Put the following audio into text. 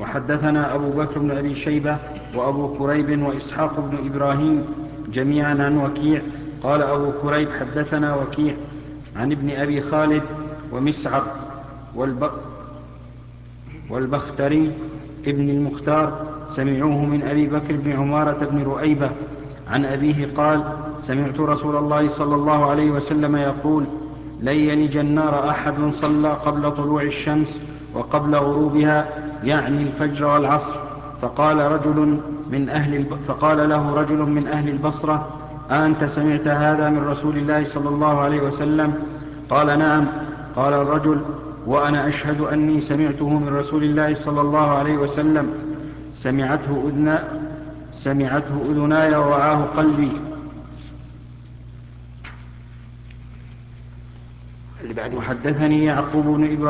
وحدثنا أبو بكر بن أبي شيبة وأبو كريب وإسحاق بن إبراهيم جميعا عن وكيع. قال أبو كريب حدثنا وكيع عن ابن أبي خالد ومسعر والبختري ابن المختار سمعوه من أبي بكر بن عمارة بن رؤيبة عن أبيه قال: سمعت رسول الله صلى الله عليه وسلم يقول: لن يلج النار أحد صلى قبل طلوع الشمس وقبل غروبها، يعني الفجر والعصر. فقال له رجل من أهل البصرة: أنت سمعت هذا من رسول الله صلى الله عليه وسلم؟ قال: نعم. قال الرجل: وأنا أشهد أني سمعته من رسول الله صلى الله عليه وسلم، سمعته أذناي ووعاه قلبي. وحدثني يعقوب بن إبراهيم